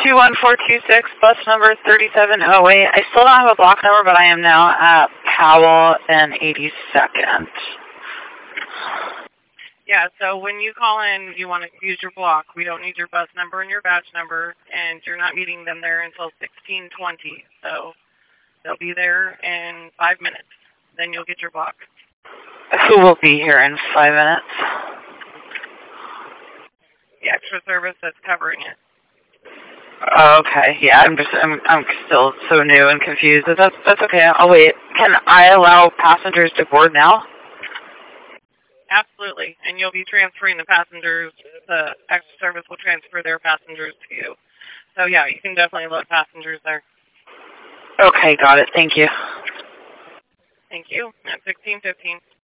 21426, bus number 3708. I still don't have a block number, but I am now at Powell and 82nd. Yeah, so when you call in, you want to use your block. We don't need your bus number and your batch number, and you're not meeting them there until 1620. So they'll be there in 5 minutes. Then you'll get your block. Who will be here in 5 minutes? The extra service that's covering it. Okay, yeah, I'm still so new and confused. But that's okay. I'll wait. Can I allow passengers to board now? Absolutely, and you'll be transferring the passengers. The extra service will transfer their passengers to you. So yeah, you can definitely load passengers there. Okay, got it. Thank you. Thank you. At 16:15.